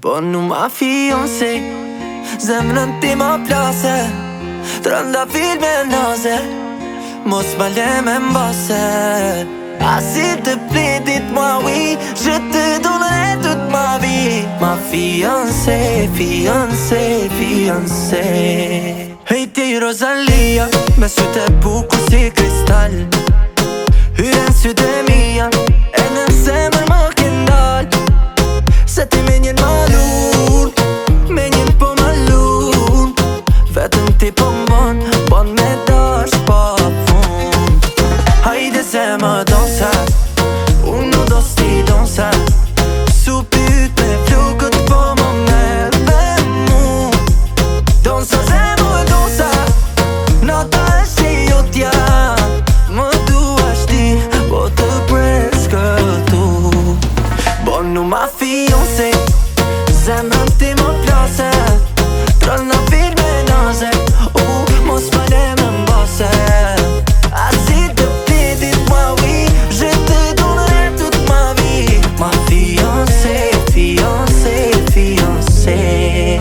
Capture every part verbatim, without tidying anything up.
Po nu ma fiancé, zemrën ti ma plase, trëndafil me naze, mos m'ale me m'base. Ah, s'il te plaît, dites-moi oui, je te donnerai toute ma vie. Ma fiancée, fiancée, fiancée. Hej ti Rosalia, me sytë e bukur si kristal, hyren sytë e mia, e në zemër më ke ndal. Se ti me njën malun, me njën po malun, vetëm ti po m'bon, bon me dash pa fund. Hajde se më dansa, uno, dos, ti dansa, su pyt me flukët po më merr me mu. Dansa zemër e dansa, nata është e jotja, më duash ti, po të pres këtu. Bon nu ma fiancé, zemrën ti më plase, trëndafil me naze, u mos m'ale me m'base. Ah, s'il te plaît, dites-moi oui, je te donnerai toute ma vie. Ma fiancée, fiancée, fiancée.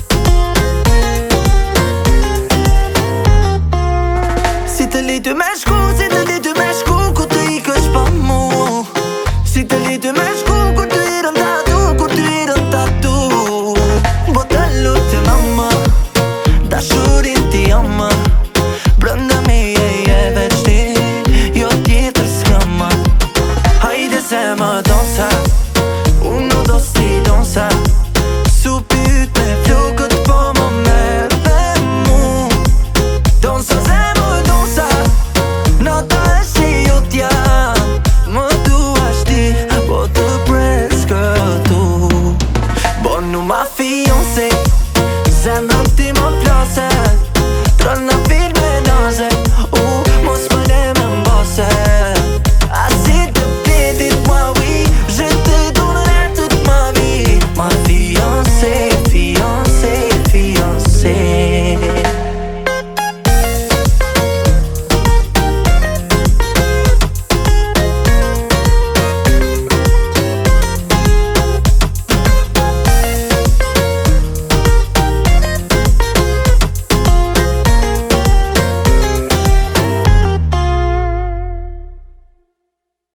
Si të litë me shku